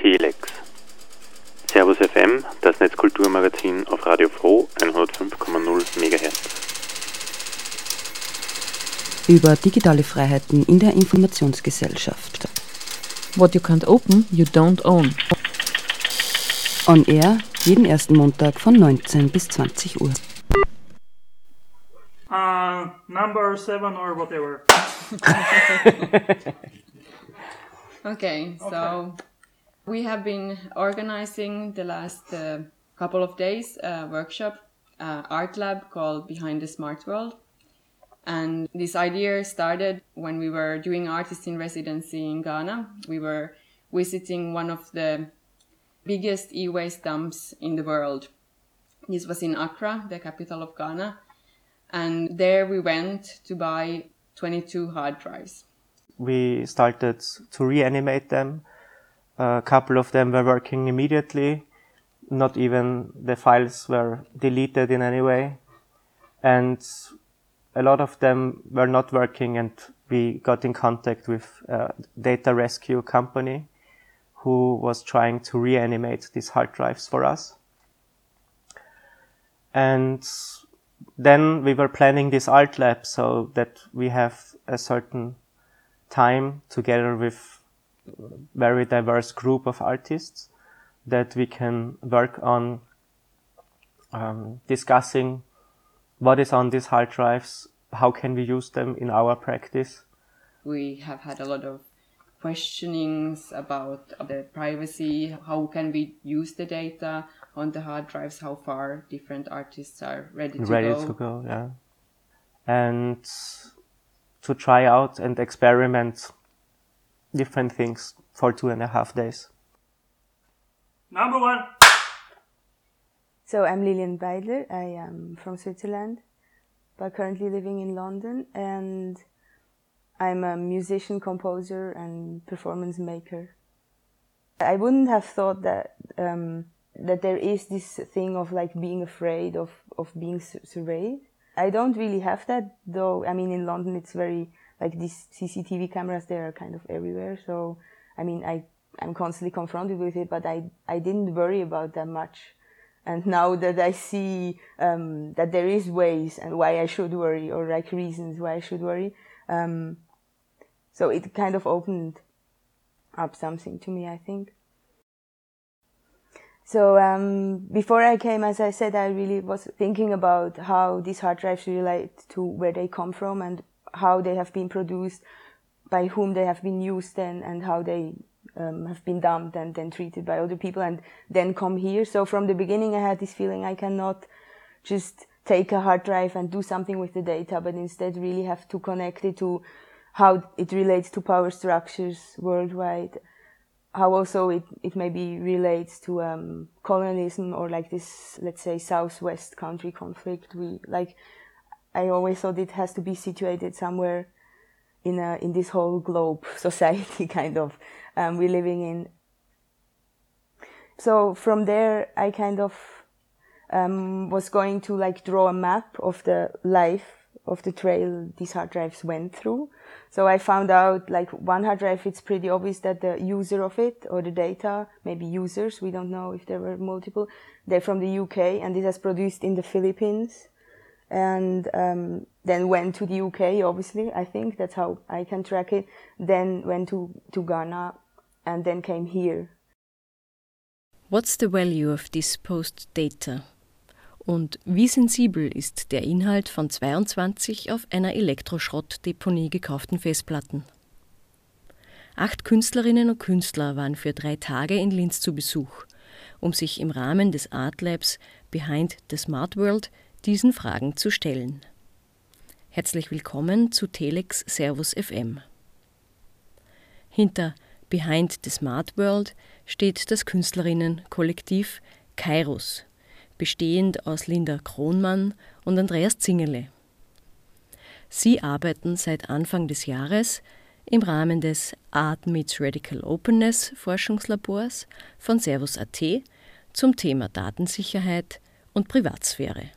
Telex. Servus FM, das Netzkulturmagazin auf Radio Froh 105,0 MHz. Über digitale Freiheiten in der Informationsgesellschaft. What you can't open, you don't own. On Air, jeden ersten Montag von 19 bis 20 Uhr. Number 7 or whatever. Okay, so we have been organizing the last couple of days a workshop, art lab called Behind the Smart World. And this idea started when we were doing artist in residency in Ghana. We were visiting one of the biggest e-waste dumps in the world. This was in Accra, the capital of Ghana. And there we went to buy 22 hard drives. We started to reanimate them. A couple of them were working immediately. Not even the files were deleted in any way. And a lot of them were not working, and we got in contact with a data rescue company who was trying to reanimate these hard drives for us. And then we were planning this art lab so that we have a certain time together with a very diverse group of artists that we can work on discussing what is on these hard drives, how can we use them in our practice. We have had a lot of questionings about the privacy, how can we use the data on the hard drives, how far different artists are ready to go. Yeah. And to try out and experiment different things for 2.5 days. Number 1. So I'm Lilian Beidler. I am from Switzerland, but currently living in London, and I'm a musician, composer, and performance maker. I wouldn't have thought that that there is this thing of like being afraid of being surveyed. I don't really have that, though. I mean, in London, it's very like these CCTV cameras. They are kind of everywhere. So, I mean, I'm constantly confronted with it, but I didn't worry about that much. And now that I see that there is ways and why I should worry, or like reasons why I should worry, so it kind of opened up something to me, I think. So before I came, as I said, I really was thinking about how these hard drives relate to where they come from and how they have been produced, by whom they have been used, and how they have been dumped and then treated by other people and then come here. So from the beginning I had this feeling I cannot just take a hard drive and do something with the data, but instead really have to connect it to how it relates to power structures worldwide, how also it maybe relates to colonialism, or like this, let's say, Southwest country conflict. I always thought it has to be situated somewhere in this whole globe society kind of we're living in. So from there I kind of was going to like draw a map of the life of the trail these hard drives went through. So I found out like one hard drive, it's pretty obvious that the user of it, or the data, maybe users, we don't know if there were multiple, they're from the UK, and it has produced in the Philippines, and then went to the UK, obviously, I think that's how I can track it, then went to Ghana, and then came here. What's the value of this post data? Und wie sensibel ist der Inhalt von 22 auf einer Elektroschrottdeponie gekauften Festplatten? 8 Künstlerinnen und Künstler waren für 3 Tage in Linz zu Besuch, um sich im Rahmen des Art Labs Behind the Smart World diesen Fragen zu stellen. Herzlich willkommen zu Telex Servus FM. Hinter Behind the Smart World steht das Künstlerinnenkollektiv Kairos, bestehend aus Linda Kronmann und Andreas Zingerle. Sie arbeiten seit Anfang des Jahres im Rahmen des Art Meets Radical Openness Forschungslabors von Servus.at zum Thema Datensicherheit und Privatsphäre.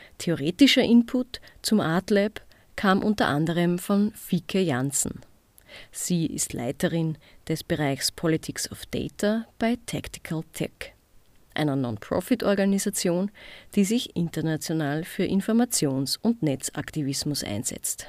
Theoretischer Input zum Art Lab kam unter anderem von Fieke Janssen. Sie ist Leiterin des Bereichs Politics of Data bei Tactical Tech, einer Non-Profit-Organisation, die sich international für Informations- und Netzaktivismus einsetzt.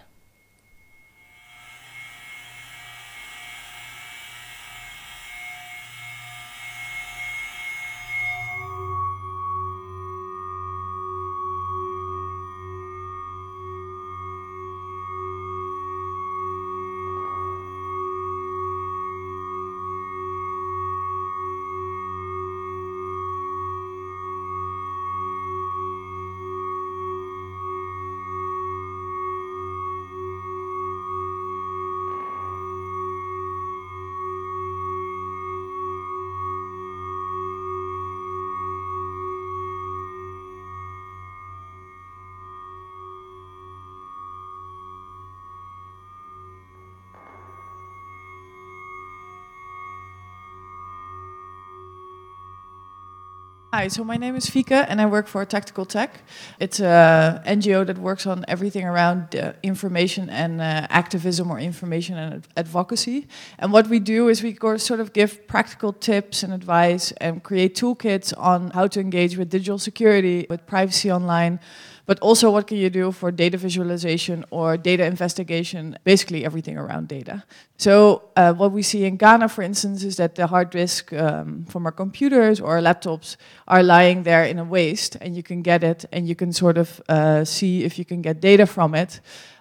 Hi, so my name is Fieke and I work for Tactical Tech. It's an NGO that works on everything around information and activism or information and advocacy. And what we do is we sort of give practical tips and advice and create toolkits on how to engage with digital security, with privacy online, but also what can you do for data visualization or data investigation, basically everything around data. So what we see in Ghana, for instance, is that the hard disk from our computers or our laptops are lying there in a waste, and you can get it and you can sort of see if you can get data from it.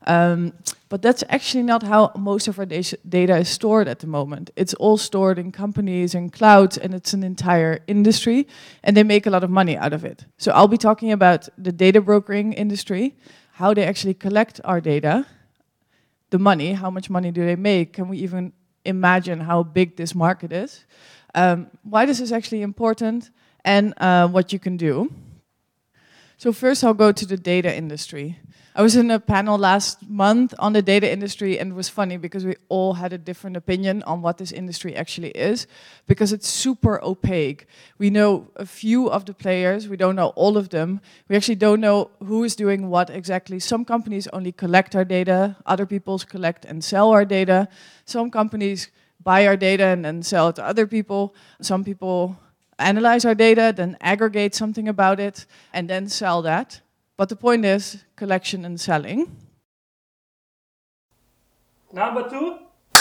But that's actually not how most of our data is stored at the moment. It's all stored in companies and clouds, and it's an entire industry, and they make a lot of money out of it. So I'll be talking about the data brokering industry, how they actually collect our data, the money, how much money do they make? Can we even imagine how big this market is? Why this is actually important, and what you can do. So first I'll go to the data industry. I was in a panel last month on the data industry, and it was funny because we all had a different opinion on what this industry actually is, because it's super opaque. We know a few of the players, we don't know all of them. We actually don't know who is doing what exactly. Some companies only collect our data, other people collect and sell our data. Some companies buy our data and then sell it to other people. Some people analyze our data, then aggregate something about it, and then sell that. But the point is collection and selling. Number 2.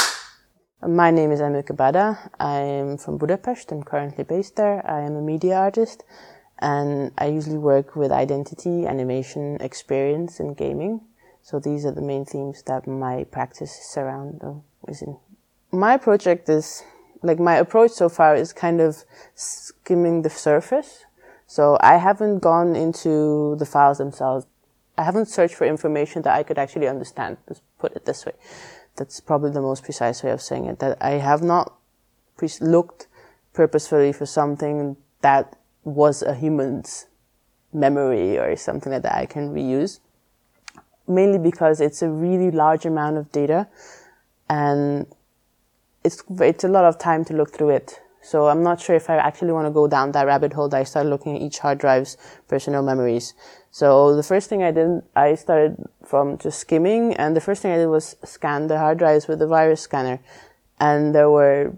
My name is Emilke Bada. I'm from Budapest. I'm currently based there. I am a media artist, and I usually work with identity, animation, experience, and gaming. So these are the main themes that my practice is in. My project is, my approach so far is kind of skimming the surface. So I haven't gone into the files themselves. I haven't searched for information that I could actually understand, let's put it this way. That's probably the most precise way of saying it, that I have not looked purposefully for something that was a human's memory or something like that I can reuse. Mainly because it's a really large amount of data, and it's a lot of time to look through it. So I'm not sure if I actually want to go down that rabbit hole that I started looking at each hard drive's personal memories. So the first thing I did, I started from just skimming, and the first thing I did was scan the hard drives with the virus scanner. And there were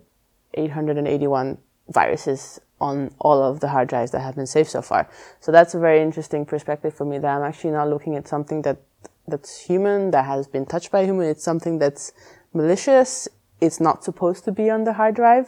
881 viruses on all of the hard drives that have been saved so far. So that's a very interesting perspective for me, that I'm actually not looking at something that's human, that has been touched by a human. It's something that's malicious. It's not supposed to be on the hard drive.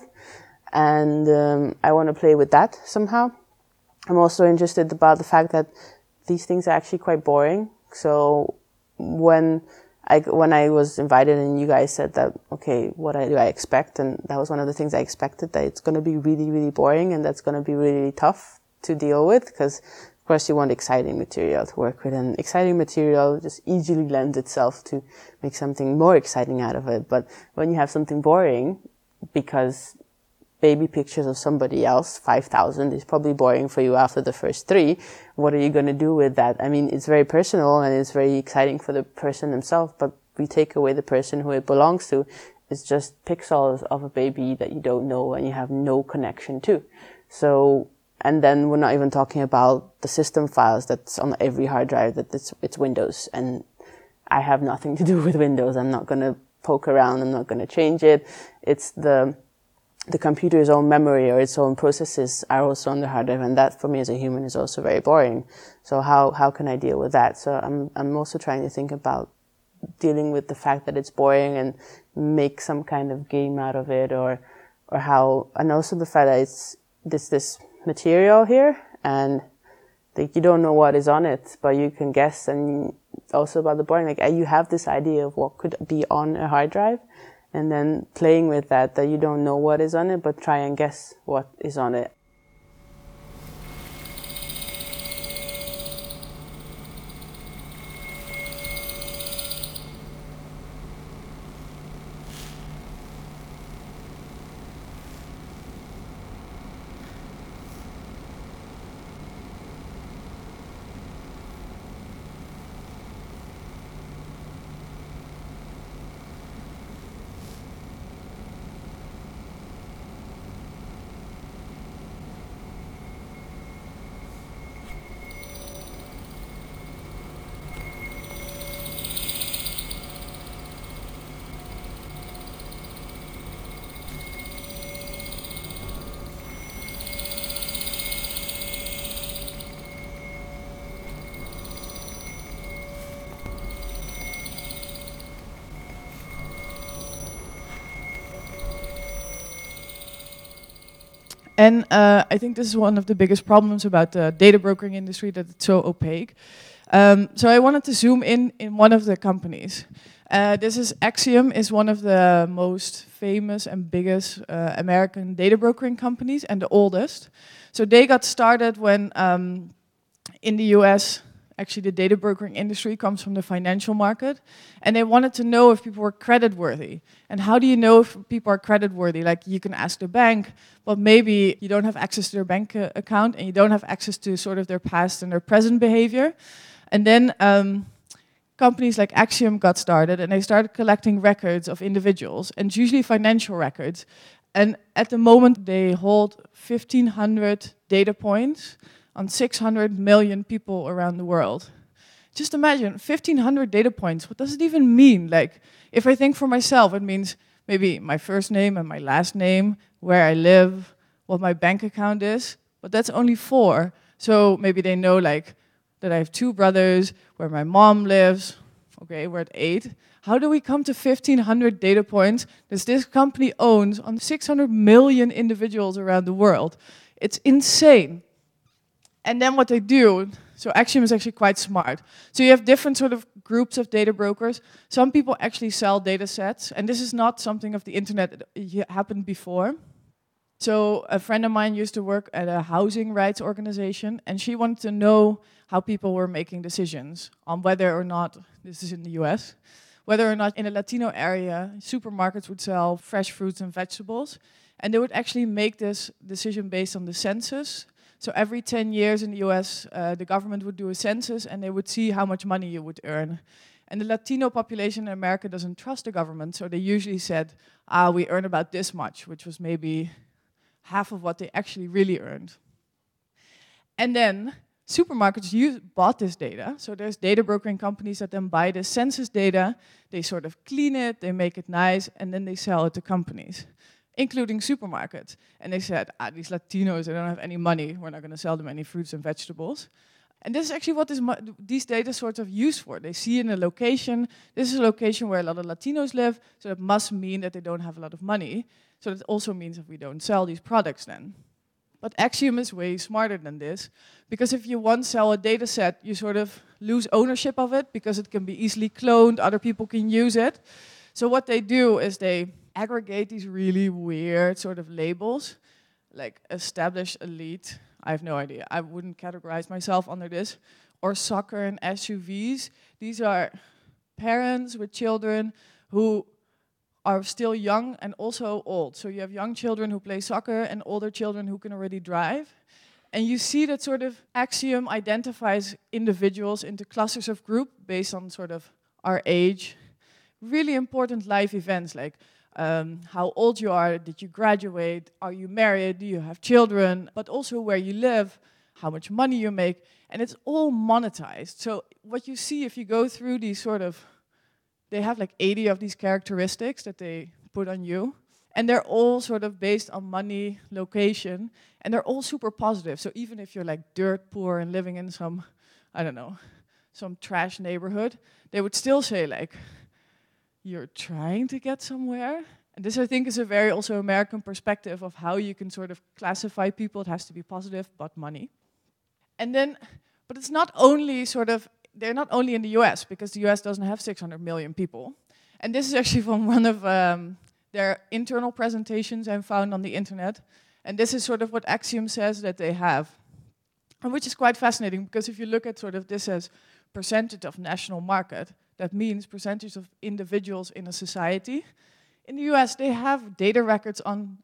And I want to play with that somehow. I'm also interested about the fact that these things are actually quite boring. So when I was invited and you guys said that, okay, what do I expect? And that was one of the things I expected, that it's going to be really, really boring, and that's going to be really, really tough to deal with, because of course you want exciting material to work with, and exciting material just easily lends itself to make something more exciting out of it. But when you have something boring, because baby pictures of somebody else, 5,000, is probably boring for you after the first 3. What are you going to do with that? I mean, it's very personal and it's very exciting for the person himself, but we take away the person who it belongs to. It's just pixels of a baby that you don't know and you have no connection to. So, and then we're not even talking about the system files that's on every hard drive, that it's Windows, and I have nothing to do with Windows. I'm not going to poke around. I'm not going to change it. It's the computer's own memory or its own processes are also on the hard drive, and that for me as a human is also very boring. So how can I deal with that? So I'm also trying to think about dealing with the fact that it's boring and make some kind of game out of it, or how, and also the fact that it's this material here, and like you don't know what is on it, but you can guess. And also about the boring, like you have this idea of what could be on a hard drive, and then playing with that you don't know what is on it, but try and guess what is on it. And I think this is one of the biggest problems about the data brokering industry, that it's so opaque. So I wanted to zoom in one of the companies. This is Acxiom, is one of the most famous and biggest American data brokering companies, and the oldest. So they got started when in the US, actually the data brokering industry comes from the financial market, and they wanted to know if people were creditworthy. And how do you know if people are creditworthy? Like, you can ask the bank, but maybe you don't have access to their bank account, and you don't have access to sort of their past and their present behavior. And then companies like Acxiom got started, and they started collecting records of individuals, and it's usually financial records. And at the moment, they hold 1,500 data points on 600 million people around the world. Just imagine, 1,500 data points. What does it even mean? Like, if I think for myself, it means maybe my first name and my last name, where I live, what my bank account is, but that's only 4. So maybe they know, like, that I have 2 brothers, where my mom lives. Okay, we're at 8. How do we come to 1,500 data points that this company owns on 600 million individuals around the world? It's insane. And then what they do, so Acxiom is actually quite smart. So you have different sort of groups of data brokers. Some people actually sell data sets, and this is not something of the internet that happened before. So a friend of mine used to work at a housing rights organization, and she wanted to know how people were making decisions on whether or not, this is in the US, whether or not in a Latino area, supermarkets would sell fresh fruits and vegetables. And they would actually make this decision based on the census. So every 10 years in the US, the government would do a census, and they would see how much money you would earn. And the Latino population in America doesn't trust the government, so they usually said, we earn about this much, which was maybe half of what they actually really earned. And then supermarkets bought this data. So there's data brokering companies that then buy this census data, they sort of clean it, they make it nice, and then they sell it to companies, including supermarkets. And they said, these Latinos, they don't have any money, we're not going to sell them any fruits and vegetables. And this is actually what these data sort of used for. They see in a location, this is a location where a lot of Latinos live, so it must mean that they don't have a lot of money. So that also means that we don't sell these products then. But Acxiom is way smarter than this, because if you once sell a data set, you sort of lose ownership of it, because it can be easily cloned, other people can use it. So what they do is they aggregate these really weird sort of labels, like established elite. I have no idea. I wouldn't categorize myself under this. Or soccer and SUVs. These are parents with children who are still young and also old. So you have young children who play soccer and older children who can already drive. And you see that sort of Acxiom identifies individuals into clusters of group based on sort of our age. Really important life events like how old you are, did you graduate, are you married, do you have children, but also where you live, how much money you make, and it's all monetized. So what you see if you go through these sort of they have like 80 of these characteristics that they put on you. And they're all sort of based on money, location, and they're all super positive. So even if you're like dirt poor and living in some, I don't know, some trash neighborhood, they would still say like, you're trying to get somewhere. And this, I think, is a very also American perspective of how you can sort of classify people. It has to be positive, but money. And then, but it's not only sort of, they're not only in the US, because the US doesn't have 600 million people. And this is actually from one of their internal presentations I found on the internet. And this is sort of what Axiom says that they have. And which is quite fascinating, because if you look at sort of this as percentage of national market, that means percentage of individuals in a society. In the US, they have data records on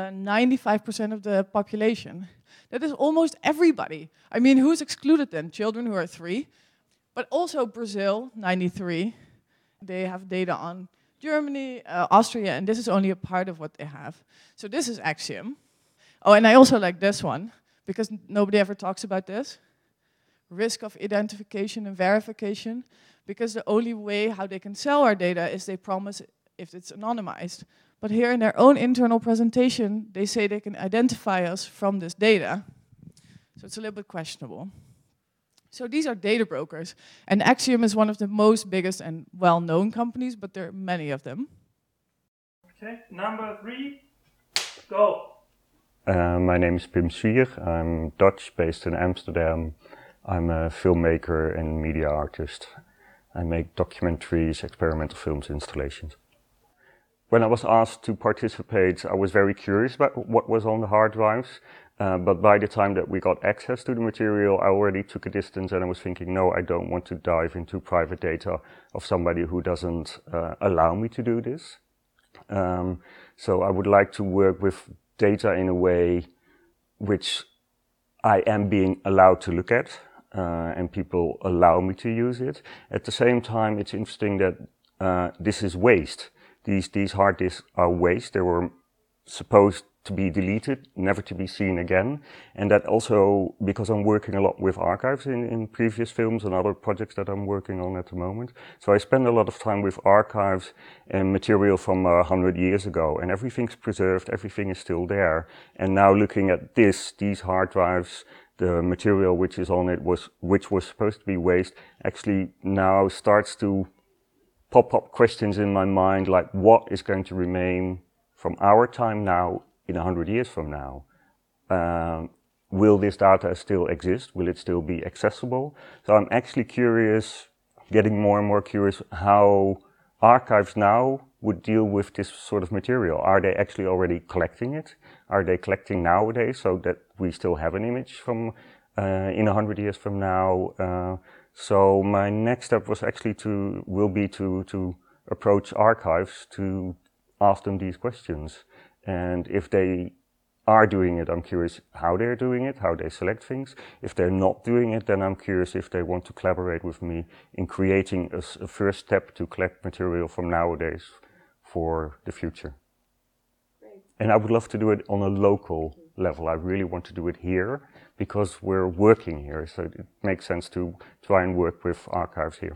95% of the population. That is almost everybody. I mean, who's excluded then? Children who are 3. But also Brazil, 93. They have data on Germany, Austria, and this is only a part of what they have. So this is Axiom. Oh, and I also like this one, because nobody ever talks about this. Risk of identification and verification, because the only way how they can sell our data is they promise if it's anonymized. But here in their own internal presentation, they say they can identify us from this data. So it's a little bit questionable. So these are data brokers. And Axiom is one of the most biggest and well-known companies, but there are many of them. Okay, number 3, go. My name is Pim Zwier. I'm Dutch, based in Amsterdam. I'm a filmmaker and media artist. I make documentaries, experimental films, installations. When I was asked to participate, I was very curious about what was on the hard drives. But by the time that we got access to the material, I already took a distance and I was thinking, no, I don't want to dive into private data of somebody who doesn't allow me to do this. So I would like to work with data in a way which I am being allowed to look at, and people allow me to use it. At the same time, it's interesting that this is waste. These hard disks are waste. They were supposed to be deleted, never to be seen again. And that also, because I'm working a lot with archives in previous films and other projects that I'm working on at the moment. So I spend a lot of time with archives and material from 100 years ago, and everything's preserved, everything is still there. And now looking at these hard drives, the material which is on it, which was supposed to be waste, actually now starts to pop up questions in my mind, like what is going to remain from our time now in 100 years from now? Will this data still exist? Will it still be accessible? So I'm actually curious, getting more and more curious, how archives now would deal with this sort of material. Are they actually already collecting it? Are they collecting nowadays so that we still have an image from in 100 years from now? So my next step was actually will be to approach archives to ask them these questions. And if they are doing it, I'm curious how they're doing it, how they select things. If they're not doing it, then I'm curious if they want to collaborate with me in creating a first step to collect material from nowadays for the future. Great. And I would love to do it on a local level. I really want to do it here because we're working here, so it makes sense to try and work with archives here.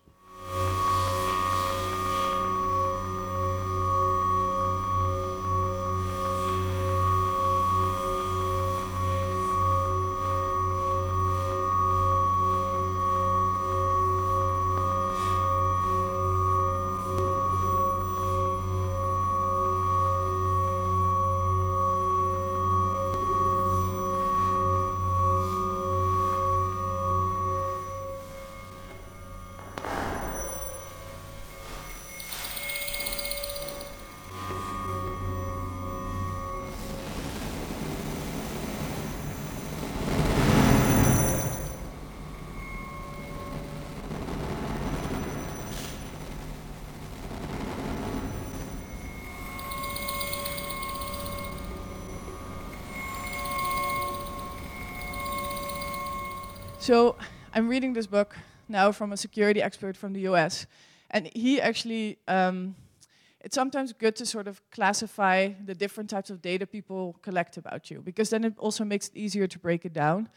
So I'm reading this book now from a security expert from the US, and he actually, it's sometimes good to sort of classify the different types of data people collect about you, because then it also makes it easier to break it down.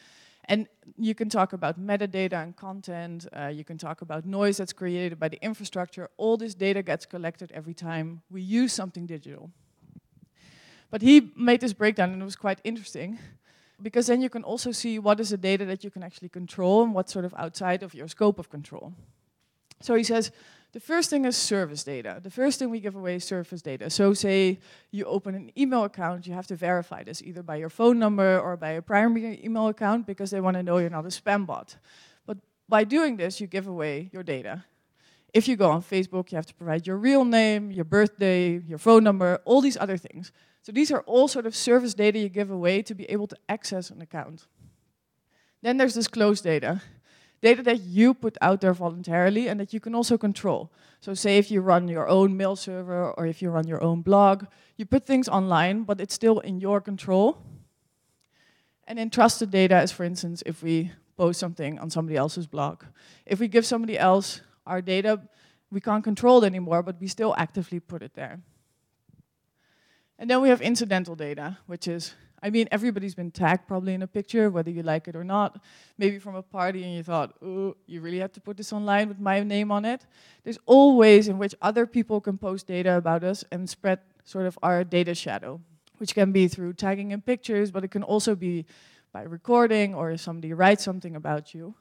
And you can talk about metadata and content. You can talk about noise that's created by the infrastructure. All this data gets collected every time we use something digital. But he made this breakdown, and it was quite interesting, because then you can also see what is the data that you can actually control and what's sort of outside of your scope of control. So he says, the first thing is service data. The first thing we give away is service data. So say you open an email account, you have to verify this either by your phone number or by a primary email account because they want to know you're not a spam bot. But by doing this, you give away your data. If you go on Facebook, you have to provide your real name, your birthday, your phone number, all these other things. So these are all sort of service data you give away to be able to access an account. Then there's disclosed data. Data that you put out there voluntarily and that you can also control. So say if you run your own mail server or if you run your own blog, you put things online, but it's still in your control. And then trusted data is, for instance, if we post something on somebody else's blog. If we give somebody else our data, we can't control it anymore, but we still actively put it there. And then we have incidental data, which is, I mean, everybody's been tagged probably in a picture, whether you like it or not. Maybe from a party and you thought, oh, you really have to put this online with my name on it. There's all ways in which other people can post data about us and spread sort of our data shadow, which can be through tagging in pictures, but it can also be by recording or if somebody writes something about you.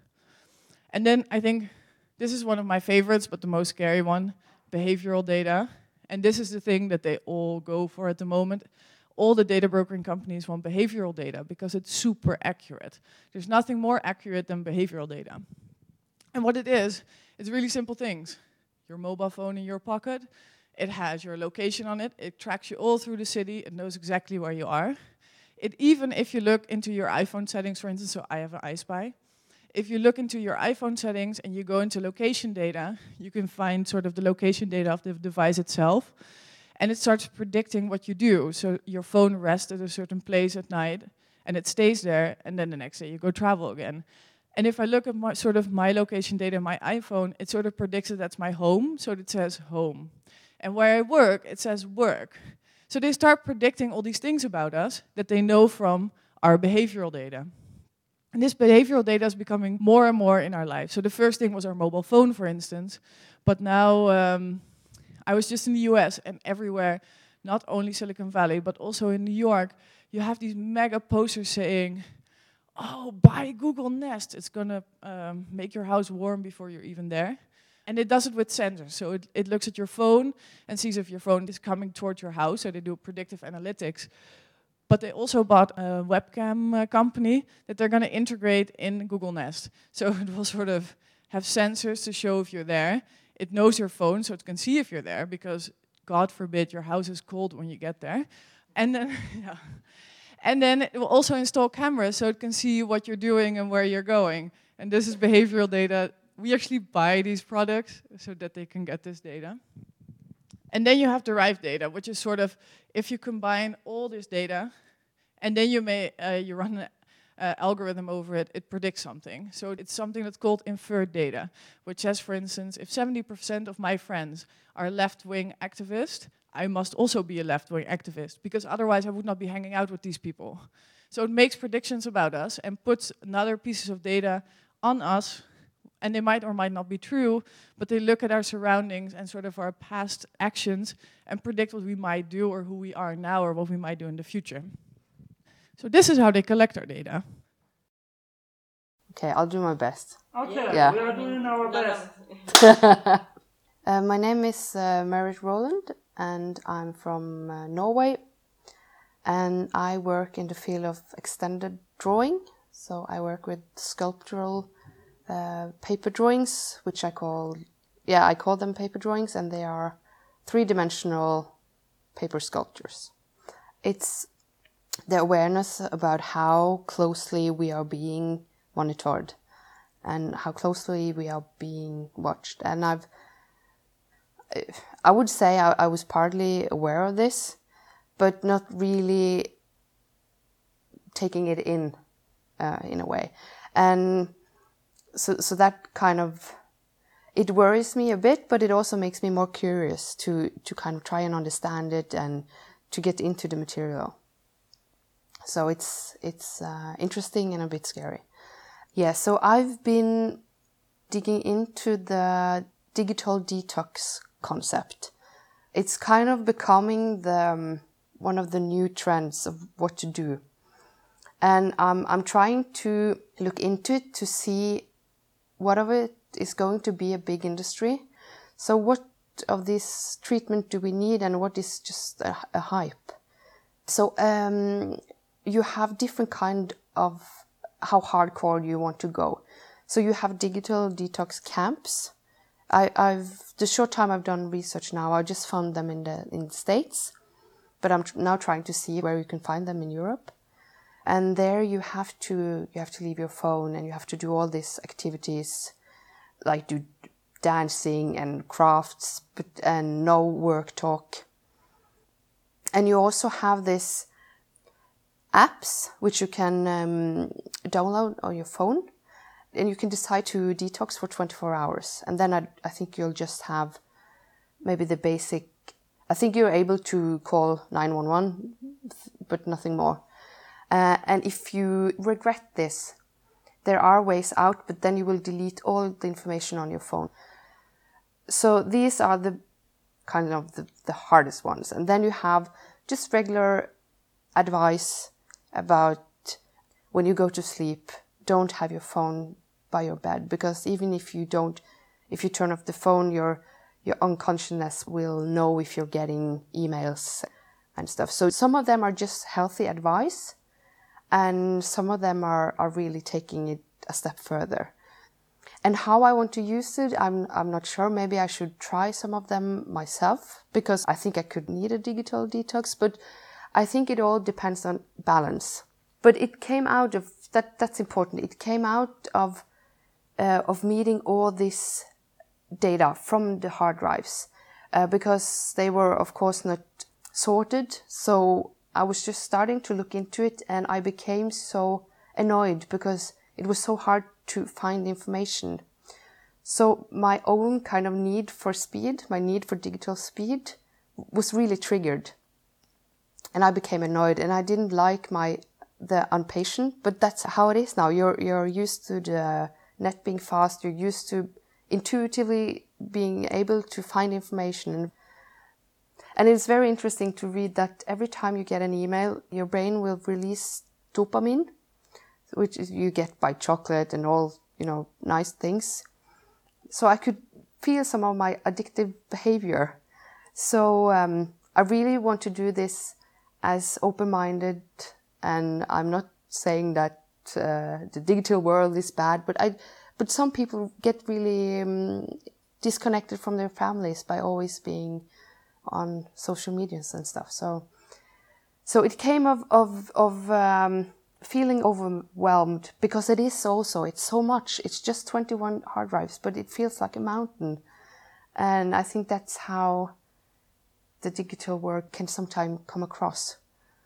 And then I think this is one of my favorites, but the most scary one, behavioral data. And this is the thing that they all go for at the moment. All the data brokering companies want behavioral data because it's super accurate. There's nothing more accurate than behavioral data. And what it is, it's really simple things. Your mobile phone in your pocket, it has your location on it, it tracks you all through the city, it knows exactly where you are. It even, if you look into your iPhone settings, for instance, so I have an iSpy, if you look into your iPhone settings and you go into location data, you can find sort of the location data of the device itself. And it starts predicting what you do. So your phone rests at a certain place at night, and it stays there, and then the next day you go travel again. And if I look at my location data in my iPhone, it sort of predicts that that's my home, so it says home. And where I work, it says work. So they start predicting all these things about us that they know from our behavioral data. And this behavioral data is becoming more and more in our life. So the first thing was our mobile phone, for instance, but now I was just in the US, and everywhere, not only Silicon Valley, but also in New York, you have these mega posters saying, oh, buy Google Nest. It's going to make your house warm before you're even there. And it does it with sensors. So it looks at your phone and sees if your phone is coming towards your house. So they do predictive analytics. But they also bought a webcam company that they're going to integrate in Google Nest. So it will sort of have sensors to show if you're there. It knows your phone, so it can see if you're there, because God forbid your house is cold when you get there. And then, yeah. And then it will also install cameras, so it can see what you're doing and where you're going. And this is behavioral data. We actually buy these products so that they can get this data. And then you have derived data, which is sort of, if you combine all this data, and then you run an algorithm over it, it predicts something. So it's something that's called inferred data, which says, for instance, if 70% of my friends are left-wing activists, I must also be a left-wing activist, because otherwise I would not be hanging out with these people. So it makes predictions about us and puts another pieces of data on us, and they might or might not be true, but they look at our surroundings and sort of our past actions and predict what we might do or who we are now or what we might do in the future. So this is how they collect our data. Okay, I'll do my best. Okay, yeah. We are doing our best. My name is Merit Roland, and I'm from Norway. And I work in the field of extended drawing. So I work with sculptural paper drawings, which I call them paper drawings, and they are three-dimensional paper sculptures. It's the awareness about how closely we are being monitored and how closely we are being watched. And I would say I was partly aware of this, but not really taking it in a way. And so that kind of, it worries me a bit, but it also makes me more curious to kind of try and understand it and to get into the material. So it's interesting and a bit scary. Yeah, so I've been digging into the digital detox concept. It's kind of becoming the one of the new trends of what to do. And I'm trying to look into it to see what of it is going to be a big industry. So what of this treatment do we need and what is just a hype? So you have different kind of how hardcore you want to go. So you have digital detox camps. The short time I've done research now, I just found them in the States, but I'm now trying to see where you can find them in Europe. And there you have to leave your phone and you have to do all these activities, like do dancing and crafts, and no work talk. And you also have this apps which you can download on your phone, and you can decide to detox for 24 hours. And then I think you'll just have maybe the basic. I think you're able to call 911, but nothing more. And if you regret this, there are ways out, but then you will delete all the information on your phone. So these are the kind of the hardest ones. And then you have just regular advice about when you go to sleep, don't have your phone by your bed, because even if you turn off the phone, your unconsciousness will know if you're getting emails and stuff. So some of them are just healthy advice, and some of them are really taking it a step further. And how I want to use it, I'm not sure. Maybe I should try some of them myself, because I think I could need a digital detox, but I think it all depends on balance. But it came out of, that's important, it came out of meeting all this data from the hard drives, because they were, of course, not sorted. So I was just starting to look into it, and I became so annoyed because it was so hard to find information. So my own kind of need for speed, my need for digital speed, was really triggered. And I became annoyed, and I didn't like the impatient, but that's how it is now. You're used to the net being fast, you're used to intuitively being able to find information. And it's very interesting to read that every time you get an email, your brain will release dopamine, which you get by chocolate and all, nice things. So I could feel some of my addictive behavior. So I really want to do this as open-minded, and I'm not saying that the digital world is bad, but some people get really disconnected from their families by always being on social medias and stuff. So it came of feeling overwhelmed, because it is also, it's so much. It's just 21 hard drives, but it feels like a mountain. And I think that's how the digital work can sometimes come across.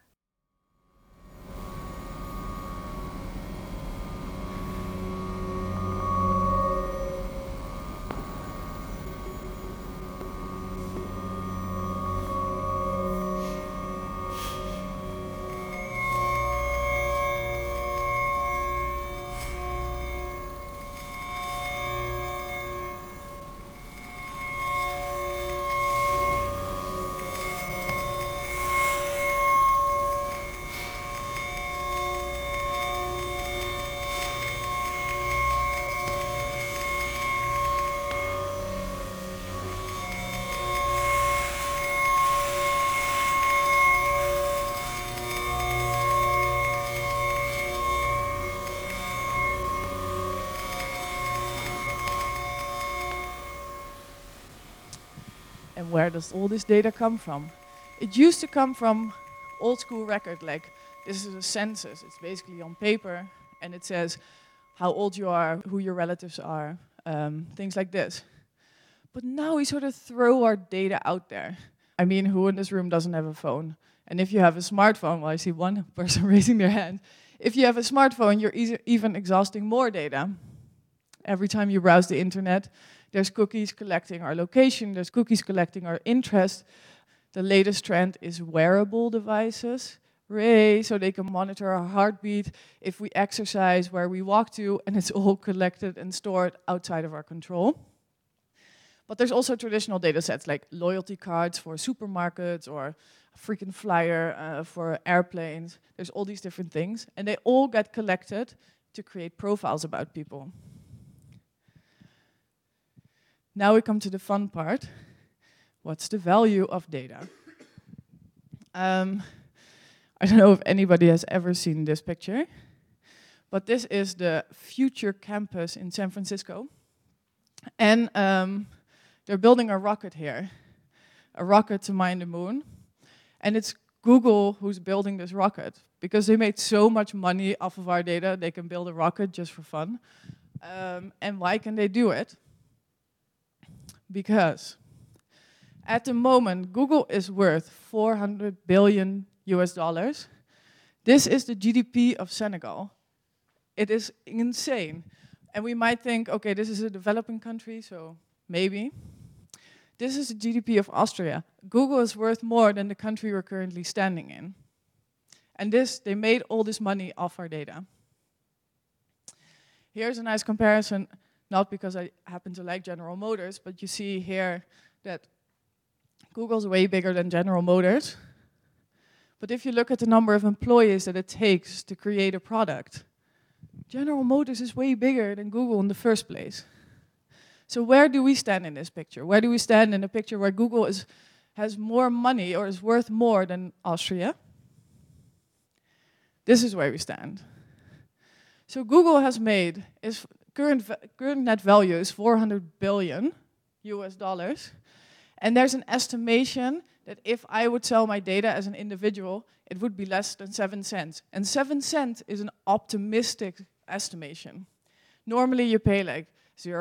And where does all this data come from? It used to come from old school record, like this is a census. It's basically on paper, and it says how old you are, who your relatives are, things like this. But now we sort of throw our data out there. I mean, who in this room doesn't have a phone? And if you have a smartphone, well, I see one person raising their hand. If you have a smartphone, you're even exhausting more data. Every time you browse the internet, there's cookies collecting our location, there's cookies collecting our interest. The latest trend is wearable devices, Ray, so they can monitor our heartbeat, if we exercise, where we walk to, and it's all collected and stored outside of our control. But there's also traditional data sets like loyalty cards for supermarkets or a frequent flyer for airplanes. There's all these different things, and they all get collected to create profiles about people. Now we come to the fun part. What's the value of data? I don't know if anybody has ever seen this picture, but this is the future campus in San Francisco. And they're building a rocket here, a rocket to mine the moon. And it's Google who's building this rocket, because they made so much money off of our data, they can build a rocket just for fun. And why can they do it? Because at the moment, Google is worth $400 billion US. This is the GDP of Senegal. It is insane. And we might think, okay, this is a developing country, so maybe. This is the GDP of Austria. Google is worth more than the country we're currently standing in. And they made all this money off our data. Here's a nice comparison, not because I happen to like General Motors, but you see here that Google's way bigger than General Motors. But if you look at the number of employees that it takes to create a product, General Motors is way bigger than Google in the first place. So where do we stand in this picture? Where do we stand in a picture where Google has more money or is worth more than Austria? This is where we stand. So Google has made, its current net value is $400 billion US. And there's an estimation that if I would sell my data as an individual, it would be less than 7 cents. And 7 cents is an optimistic estimation. Normally you pay like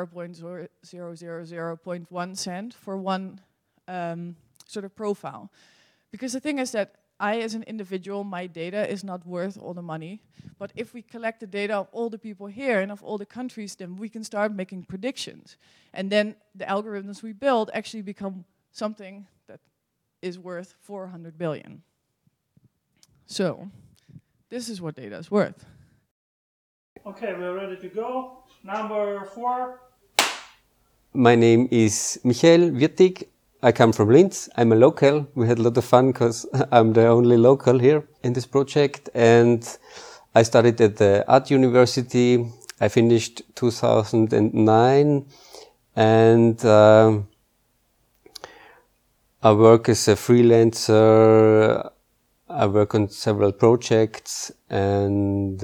0.000.1 cent for one sort of profile. Because the thing is that I, as an individual, my data is not worth all the money. But if we collect the data of all the people here and of all the countries, then we can start making predictions. And then the algorithms we build actually become something that is worth 400 billion. So, this is what data is worth. Okay, we're ready to go. Number 4. My name is Michael Wirtig. I come from Linz. I'm a local. We had a lot of fun because I'm the only local here in this project. And I studied at the Art University. I finished 2009. And I work as a freelancer. I work on several projects. And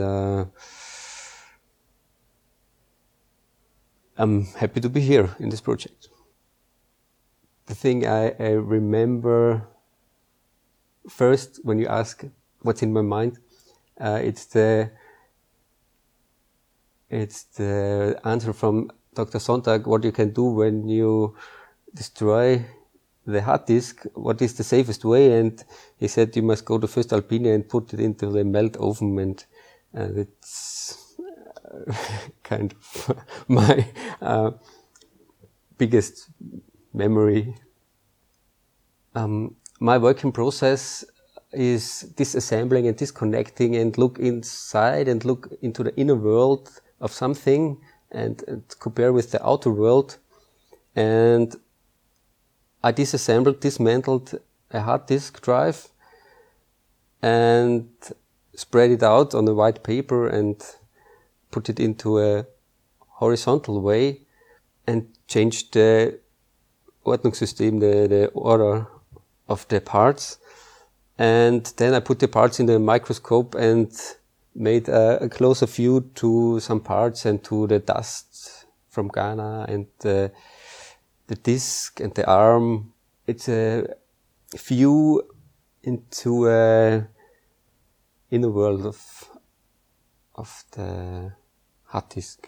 I'm happy to be here in this project. The thing I remember first when you ask what's in my mind, it's the answer from Dr. Sonntag, what you can do when you destroy the hard disk, what is the safest way? And he said you must go to voestalpine and put it into the melt oven, and it's kind of my biggest memory. My working process is disassembling and disconnecting and look inside and look into the inner world of something and compare with the outer world. And I dismantled a hard disk drive and spread it out on a white paper and put it into a horizontal way and changed the Ordnungssystem, the order of the parts. And then I put the parts in the microscope and made a closer view to some parts and to the dust from Ghana and the disc and the arm. It's a view into a inner world of the hard disk.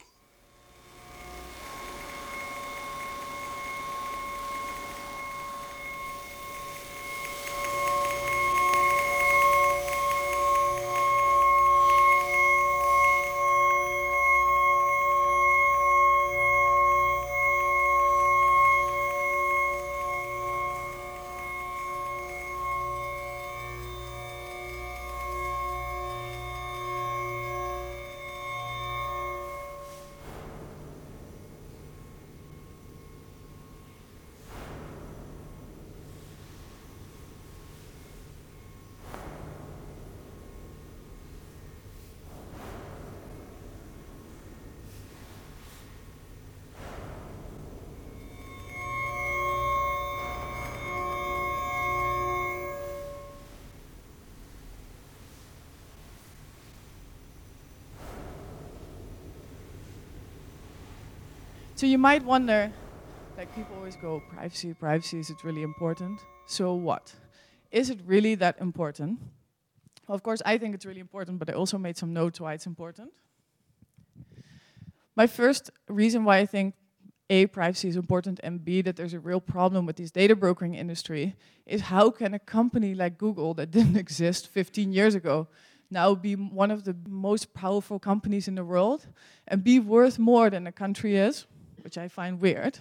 So you might wonder, like people always go, privacy, is it really important? So what? Is it really that important? Well, of course, I think it's really important, but I also made some notes why it's important. My first reason why I think A, privacy is important, and B, that there's a real problem with this data brokering industry is how can a company like Google that didn't exist 15 years ago now be one of the most powerful companies in the world and be worth more than a country is, which I find weird.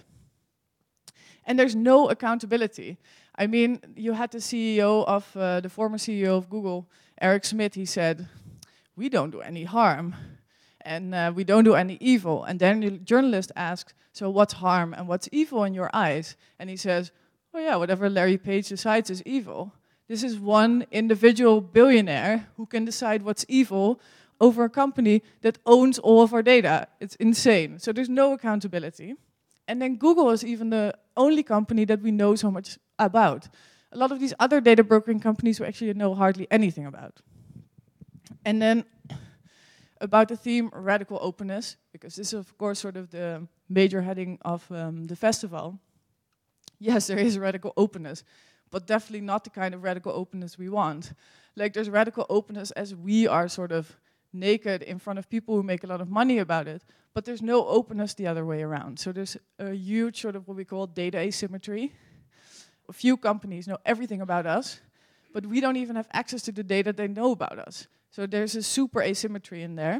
And there's no accountability. I mean, you had the CEO of, the former CEO of Google, Eric Schmidt, he said, we don't do any harm and we don't do any evil. And then the journalist asks, so what's harm and what's evil in your eyes? And he says, oh yeah, whatever Larry Page decides is evil. This is one individual billionaire who can decide what's evil over a company that owns all of our data. It's insane. So there's no accountability. And then Google is even the only company that we know so much about. A lot of these other data brokering companies we actually know hardly anything about. And then about the theme radical openness, because this is of course sort of the major heading of the festival. Yes, there is radical openness, but definitely not the kind of radical openness we want. Like there's radical openness as we are sort of naked in front of people who make a lot of money about it, but there's no openness the other way around. So there's a huge sort of what we call data asymmetry. A few companies know everything about us, but we don't even have access to the data they know about us. So there's a super asymmetry in there.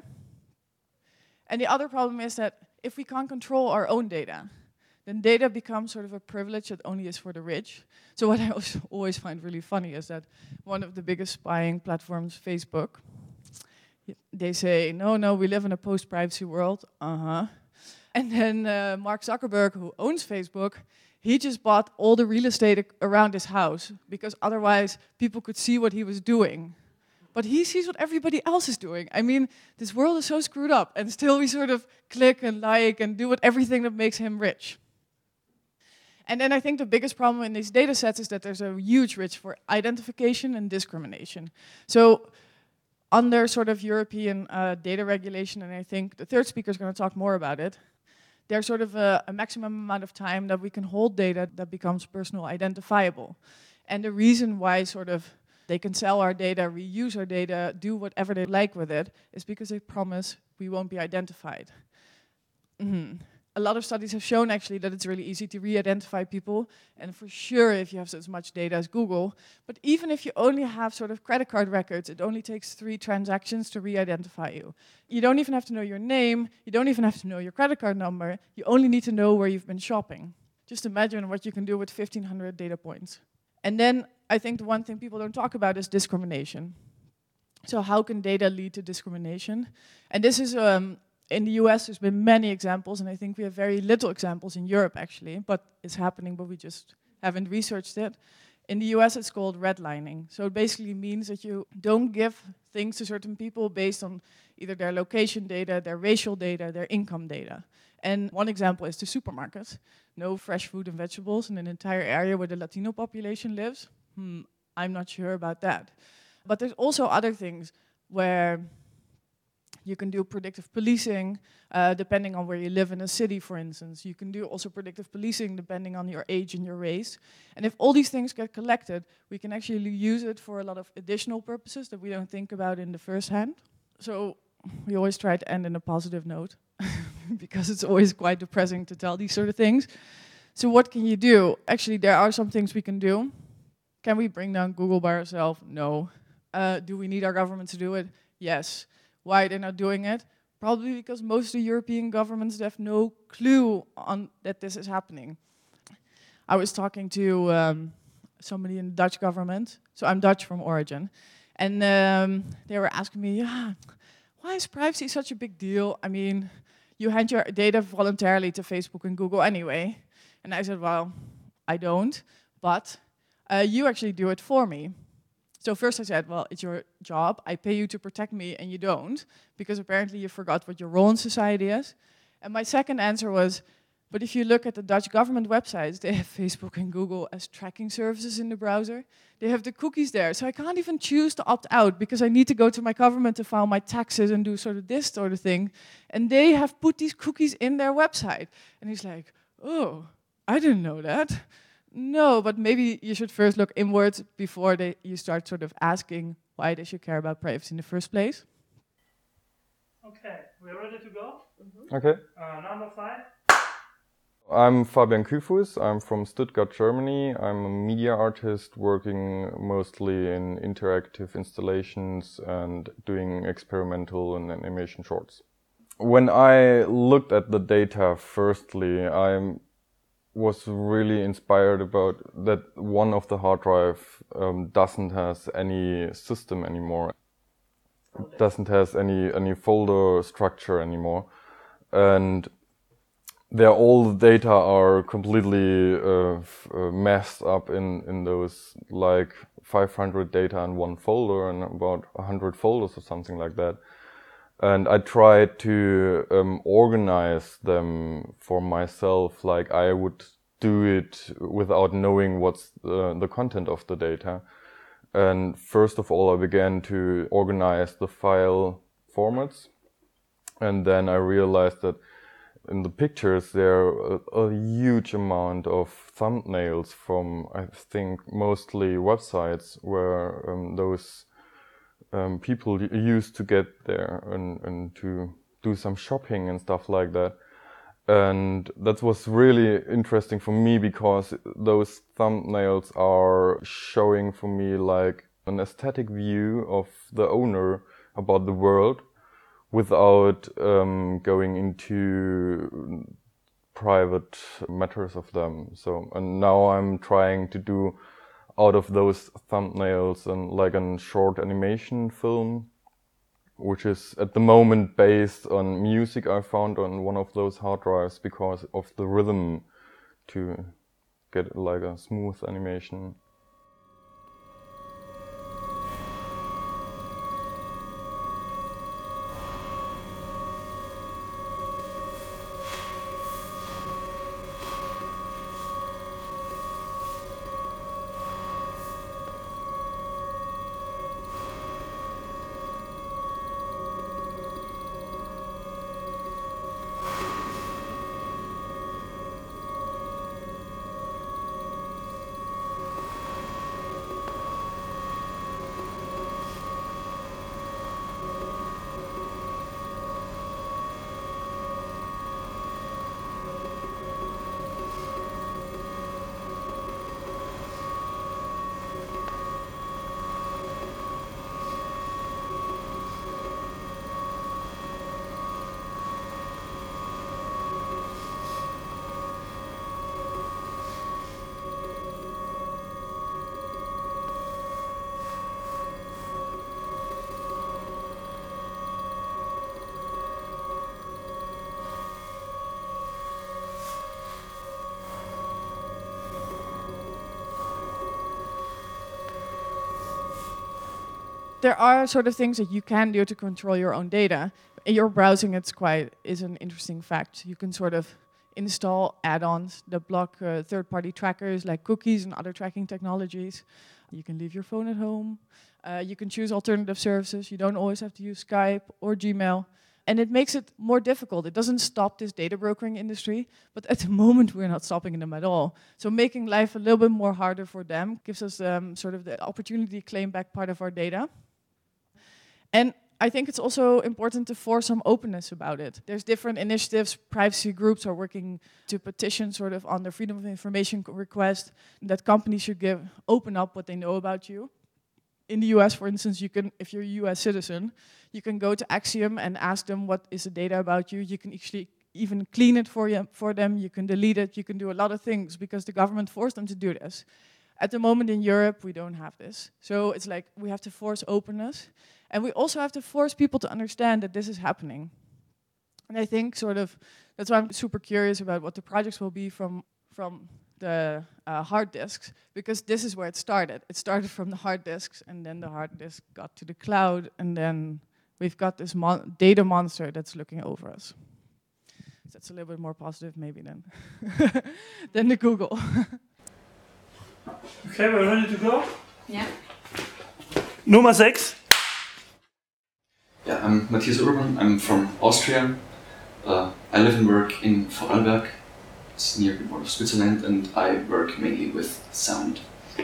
And the other problem is that if we can't control our own data, then data becomes sort of a privilege that only is for the rich. So what I also always find really funny is that one of the biggest spying platforms, Facebook, they say, no, we live in a post-privacy world. And then Mark Zuckerberg, who owns Facebook, he just bought all the real estate around his house because otherwise people could see what he was doing. But he sees what everybody else is doing. I mean, this world is so screwed up and still we sort of click and like and do everything that makes him rich. And then I think the biggest problem in these data sets is that there's a huge risk for identification and discrimination. So under sort of European data regulation, and I think the third speaker is going to talk more about it, there's sort of a maximum amount of time that we can hold data that becomes personal identifiable. And the reason why sort of they can sell our data, reuse our data, do whatever they like with it, is because they promise we won't be identified. A lot of studies have shown actually that it's really easy to re-identify people, and for sure if you have as much data as Google, but even if you only have sort of credit card records, it only takes 3 transactions to re-identify you. You don't even have to know your name, you don't even have to know your credit card number, you only need to know where you've been shopping. Just imagine what you can do with 1,500 data points. And then I think the one thing people don't talk about is discrimination. So how can data lead to discrimination? And this is in the US, there's been many examples, and I think we have very little examples in Europe, actually, but it's happening, but we just haven't researched it. In the US, it's called redlining. So it basically means that you don't give things to certain people based on either their location data, their racial data, their income data. And one example is the supermarkets. No fresh fruit and vegetables in an entire area where the Latino population lives. I'm not sure about that. But there's also other things where you can do predictive policing depending on where you live in a city, for instance. You can do also predictive policing depending on your age and your race. And if all these things get collected, we can actually use it for a lot of additional purposes that we don't think about in the first hand. So we always try to end in a positive note because it's always quite depressing to tell these sort of things. So what can you do? Actually, there are some things we can do. Can we bring down Google by ourselves? No. Do we need our government to do it? Yes. Why they're not doing it? Probably because most of the European governments have no clue on that this is happening. I was talking to somebody in the Dutch government. So I'm Dutch from origin. And they were asking me, why is privacy such a big deal? I mean, you hand your data voluntarily to Facebook and Google anyway. And I said, well, I don't, but you actually do it for me. So first I said, well, it's your job. I pay you to protect me and you don't, because apparently you forgot what your role in society is. And my second answer was, But if you look at the Dutch government websites, they have Facebook and Google as tracking services in the browser. They have the cookies there. So I can't even choose to opt out because I need to go to my government to file my taxes and do sort of this sort of thing. And they have put these cookies in their website. And he's like, oh, I didn't know that. No, but maybe you should first look inwards before you start sort of asking why they should care about privacy in the first place. Okay, we're ready to go? Okay. Number 5. I'm Fabian Küfus. I'm from Stuttgart, Germany. I'm a media artist working mostly in interactive installations and doing experimental and animation shorts. When I looked at the data, firstly, I was really inspired about that one of the hard drive doesn't has any system anymore. It doesn't has any folder structure anymore. And all the data are completely messed up in those like 500 data in one folder and about 100 folders or something like that. And I tried to organize them for myself like I would do it without knowing what's the content of the data. And first of all, I began to organize the file formats. And then I realized that in the pictures, there are a huge amount of thumbnails from, I think, mostly websites where those people used to get there and to do some shopping and stuff like that. And that was really interesting for me because those thumbnails are showing for me like an aesthetic view of the owner about the world without going into private matters of them. So, and now I'm trying to do out of those thumbnails and like a short animation film, which is at the moment based on music I found on one of those hard drives because of the rhythm to get like a smooth animation. There are sort of things that you can do to control your own data. In your browsing, is an interesting fact. You can sort of install add-ons that block third-party trackers like cookies and other tracking technologies. You can leave your phone at home. You can choose alternative services. You don't always have to use Skype or Gmail. And it makes it more difficult. It doesn't stop this data brokering industry, but at the moment we're not stopping them at all. So making life a little bit more harder for them gives us sort of the opportunity to claim back part of our data. And I think it's also important to force some openness about it. There's different initiatives, privacy groups are working to petition sort of on the Freedom of Information request that companies should open up what they know about you. In the US, for instance, you can, if you're a US citizen, you can go to Axiom and ask them what is the data about you. You can actually even clean it for them, you can delete it, you can do a lot of things because the government forced them to do this. At the moment in Europe, we don't have this. So it's like we have to force openness. And we also have to force people to understand that this is happening. And I think sort of, that's why I'm super curious about what the projects will be from the hard disks, because this is where it started. It started from the hard disks, and then the hard disk got to the cloud, and then we've got this data monster that's looking over us. that's a little bit more positive maybe than the Google. Okay, we're ready to go? Yeah. Nummer 6. Yeah, I'm Matthias Urban, I'm from Austria. I live and work in Vorarlberg, it's near the border of Switzerland, and I work mainly with sound.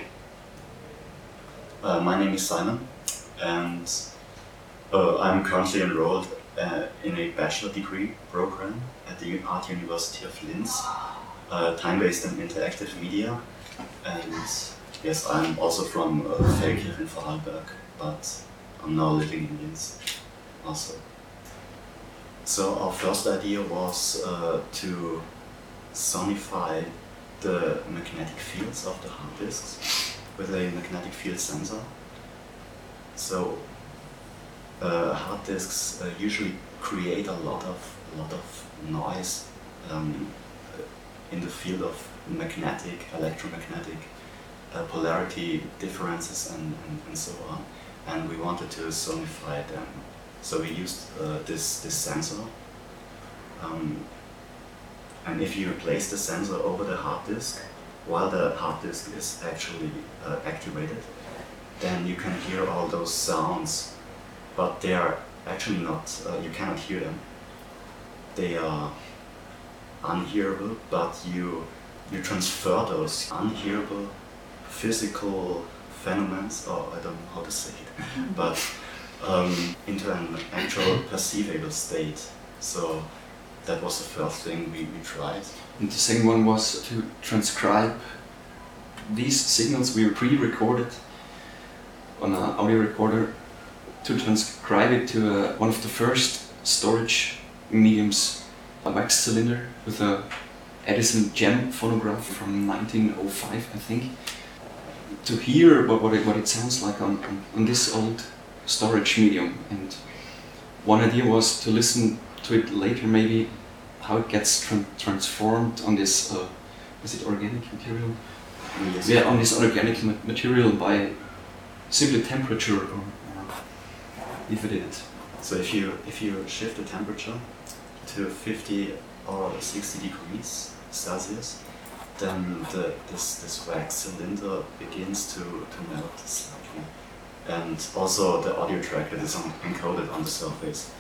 My name is Simon, and I'm currently enrolled in a bachelor degree program at the Art University of Linz, time-based and interactive media. And yes, I'm also from Feldkirch in Vorarlberg, but I'm now living in Linz also. So our first idea was to sonify the magnetic fields of the hard disks with a magnetic field sensor. So hard disks usually create a lot of noise in the field of magnetic, electromagnetic polarity differences and so on. And we wanted to sonify them. So we used this sensor. And if you place the sensor over the hard disk, while the hard disk is actually activated, then you can hear all those sounds, but they are actually not, you cannot hear them. They are unhearable, but you transfer those unhearable physical phenomena, or I don't know how to say it, but into an actual perceivable state. So that was the first thing we tried. And the second one was to transcribe these signals we pre-recorded on an audio recorder, to transcribe it to one of the first storage mediums, a wax cylinder with a Edison Gem phonograph from 1905, I think, to hear what it sounds like on this old storage medium. And one idea was to listen to it later, maybe how it gets transformed on this, is it organic material? Yes. Yeah, on this organic material by simply temperature, or if it is. So if you shift the temperature to 50 or 60 degrees Celsius, then this wax cylinder begins to melt slightly. And also the audio track that is encoded on the surface.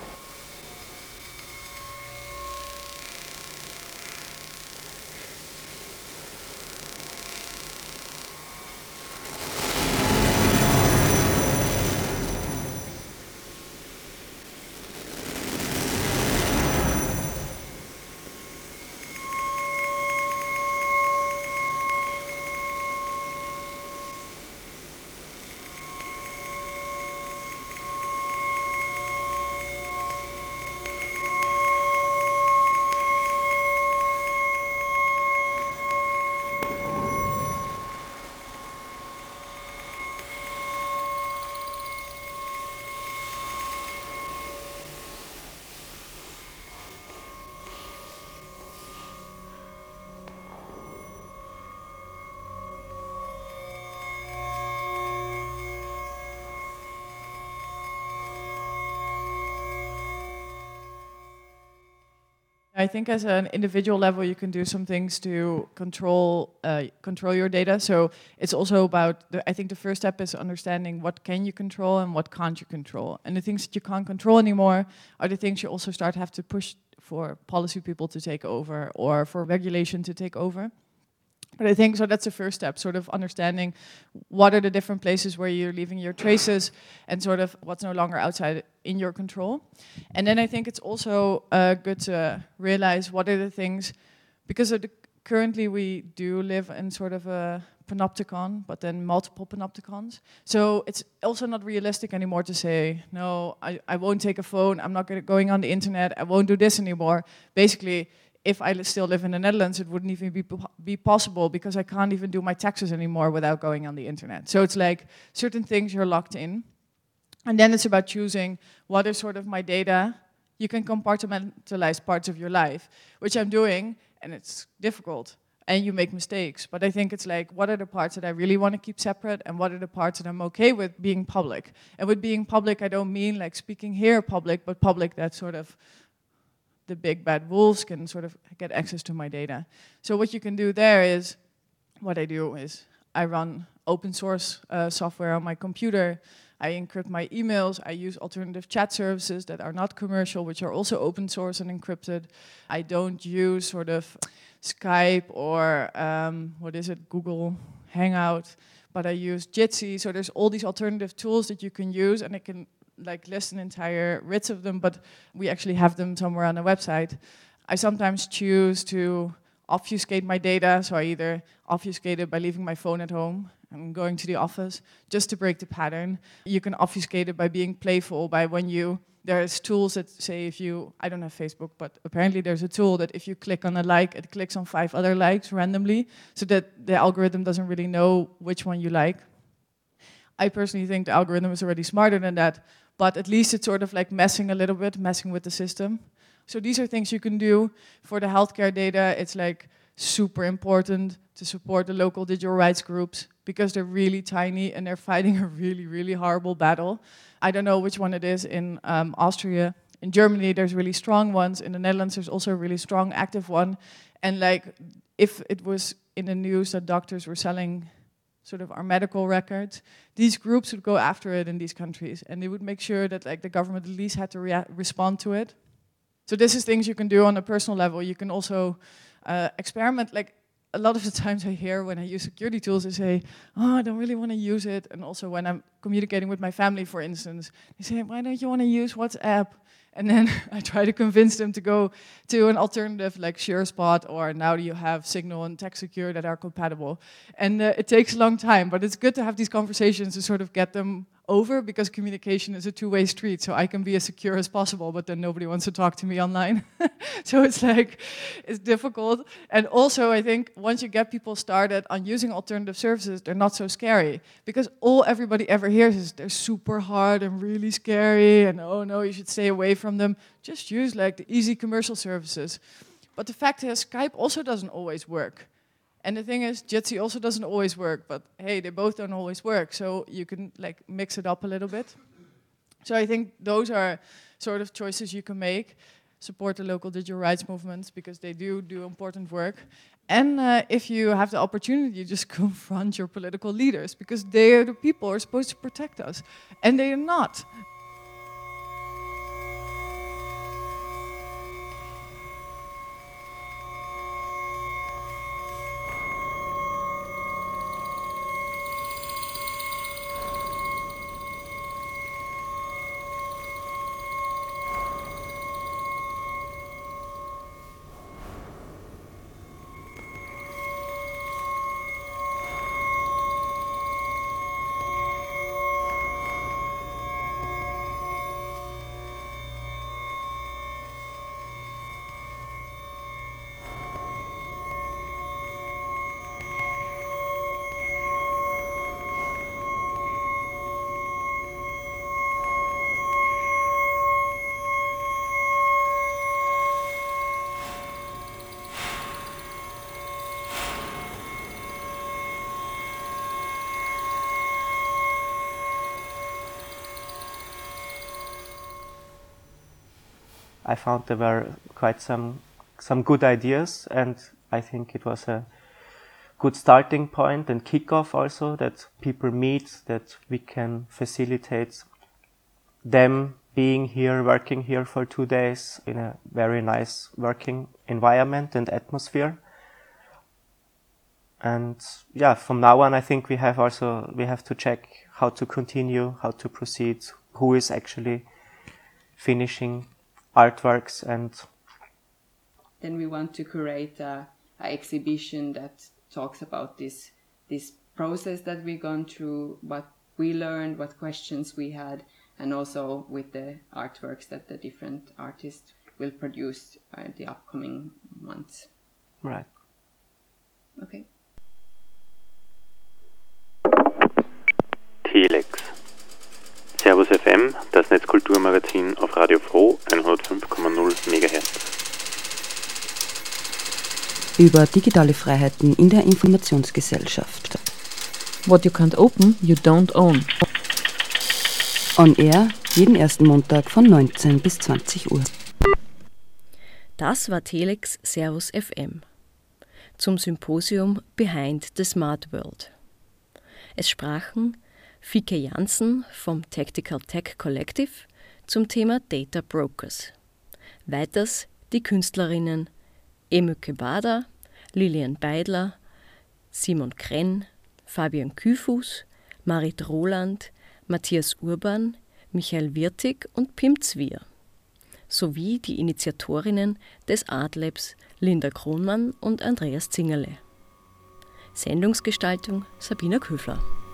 I think as an individual level, you can do some things to control your data. So it's also about, I think the first step is understanding what can you control and what can't you control. And the things that you can't control anymore are the things you also have to push for policy people to take over or for regulation to take over. But I think, so that's the first step, sort of understanding what are the different places where you're leaving your traces and sort of what's no longer outside in your control. And then I think it's also good to realize what are the things, because currently we do live in sort of a panopticon, but then multiple panopticons. So it's also not realistic anymore to say, no, I won't take a phone, I'm not going on the internet, I won't do this anymore. Basically, if I still live in the Netherlands, it wouldn't even be possible because I can't even do my taxes anymore without going on the internet. So it's like certain things you're locked in. And then it's about choosing what is sort of my data. You can compartmentalize parts of your life, which I'm doing, and it's difficult. And you make mistakes. But I think it's like, what are the parts that I really want to keep separate, and what are the parts that I'm okay with being public? And with being public, I don't mean like speaking here public, but public that's sort of the big bad wolves can sort of get access to my data. So what you can do there is, what I do is I run open source software on my computer. I encrypt my emails. I use alternative chat services that are not commercial, which are also open source and encrypted. I don't use sort of Skype or Google Hangout, but I use Jitsi. So there's all these alternative tools that you can use, and I can list an entire writs of them, but we actually have them somewhere on the website. I sometimes choose to obfuscate my data, so I either obfuscate it by leaving my phone at home and going to the office, just to break the pattern. You can obfuscate it by being playful, by there's tools that say I don't have Facebook, but apparently there's a tool that if you click on a like, it clicks on 5 other likes randomly, so that the algorithm doesn't really know which one you like. I personally think the algorithm is already smarter than that, but at least it's sort of like messing with the system. So these are things you can do. For the healthcare data, it's super important to support the local digital rights groups because they're really tiny and they're fighting a really, really horrible battle. I don't know which one it is in Austria. In Germany, there's really strong ones. In the Netherlands, there's also a really strong, active one. And if it was in the news that doctors were selling sort of our medical records, these groups would go after it in these countries, and they would make sure that the government at least had to respond to it. So this is things you can do on a personal level. You can also experiment. A lot of the times I hear when I use security tools, they say, I don't really want to use it. And also when I'm communicating with my family, for instance, they say, why don't you want to use WhatsApp? And then I try to convince them to go to an alternative like SureSpot, or now you have Signal and TextSecure that are compatible. And it takes a long time, but it's good to have these conversations to sort of get them over, because communication is a two-way street. So I can be as secure as possible, but then nobody wants to talk to me online. So it's difficult. And also I think once you get people started on using alternative services, they're not so scary, because all everybody ever hears is they're super hard and really scary, and oh no, you should stay away from them. Just use the easy commercial services. But the fact is, Skype also doesn't always work. And the thing is, Jitsi also doesn't always work, but hey, they both don't always work, so you can mix it up a little bit. So I think those are sort of choices you can make. Support the local digital rights movements, because they do important work. And if you have the opportunity, just confront your political leaders, because they are the people who are supposed to protect us, and they are not. I found there were quite some good ideas, and I think it was a good starting point and kickoff also, that people meet, that we can facilitate them being here, working here for 2 days in a very nice working environment and atmosphere. And yeah, from now on I think we have to check how to continue, how to proceed, who is actually finishing artworks. And then we want to create a exhibition that talks about this process that we've gone through, what we learned, what questions we had, and also with the artworks that the different artists will produce in the upcoming months. Right. Okay. Telex. Servus FM, das Netzkulturmagazin auf Radio Froh 105,0 MHz. Über digitale Freiheiten in der Informationsgesellschaft. What you can't open, you don't own. On Air, jeden ersten Montag von 19 bis 20 Uhr. Das war Telex Servus FM zum Symposium Behind the Smart World. Es sprachen Fike Jansen vom Tactical Tech Collective zum Thema Data Brokers. Weiters die Künstlerinnen Emöke Bader, Lilian Beidler, Simon Krenn, Fabian Küfus, Marit Roland, Matthias Urban, Michael Wirtig und Pim Zwier, sowie die Initiatorinnen des Art Labs Linda Kronmann und Andreas Zingerle. Sendungsgestaltung Sabina Köfler.